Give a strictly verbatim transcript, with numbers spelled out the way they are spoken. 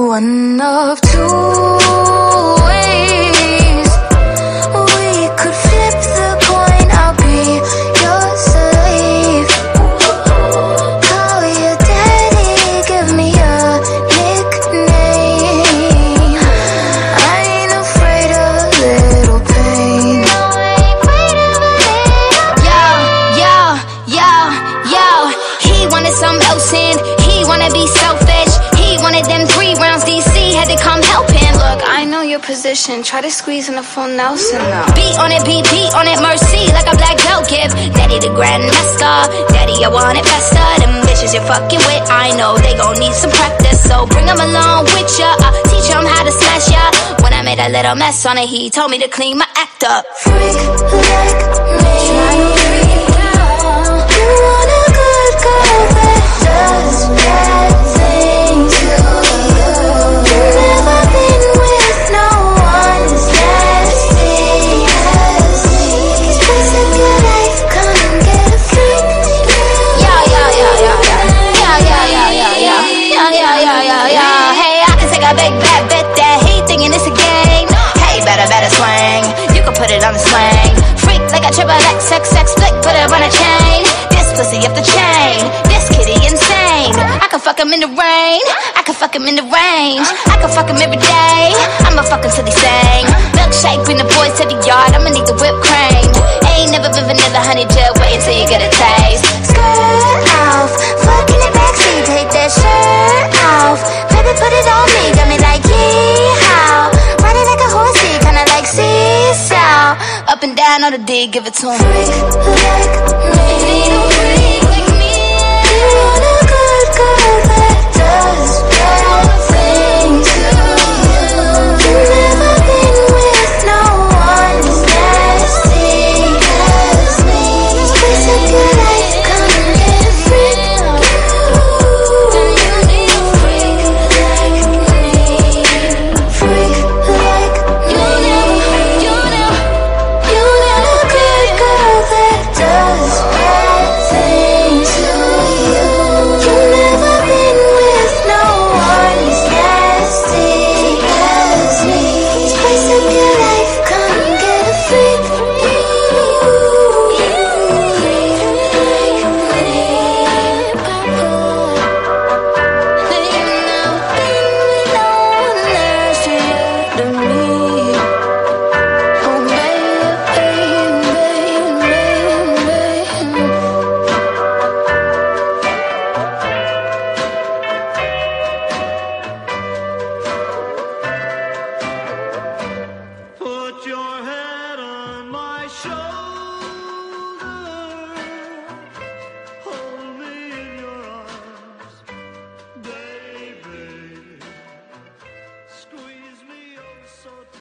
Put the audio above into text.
one of two ways. We could flip the coin, I'll be your slave. Call your daddy, give me a nickname. I ain't afraid of little pain. Yo, yo, yo, yo. He wanted something else and he wanna be selfish. He wanted them three rounds, D C had to come help him. Look, I know your position, try to squeeze in a full Nelson now. Beat on it, beat, beat on it, mercy, like a black belt give. Daddy the grandmaster, daddy I want it faster. Them bitches you're fucking with, I know they gon' need some practice. So bring them along with ya, uh, teach them how to smash ya. When I made a little mess on it, he told me to clean my act up. Freak like me, you want a good girl that does bad things. You've never been with no one as nasty as me. Spice up your life, come and get a freak. Yeah, yeah, yeah, yeah, yeah, yeah, yeah, yeah, yeah, yeah, yeah, yeah, yeah, yeah, yeah. Hey, I can take a big bad bet that he thinking it's a game. Hey, better, better swing. You can put it on the swing. Freak like a triple X, X, X, flick, put it on a chain. This pussy up the chain. This kitty insane. I can fuck him in the rain. I can fuck him in the range. I can fuck him every day. I'ma fuck him till he sing. Milkshake, bring the boys to the yard. I'ma need the whipped cream. Ain't never been vanilla, honey, just wait until you get a taste. Skirt off, fucking it backseat, take that shirt off. Baby, put it on me, got me like yeehaw. Ride it like a horsey, kinda like seesaw. Up and down on the D, give it to him. Freak like me.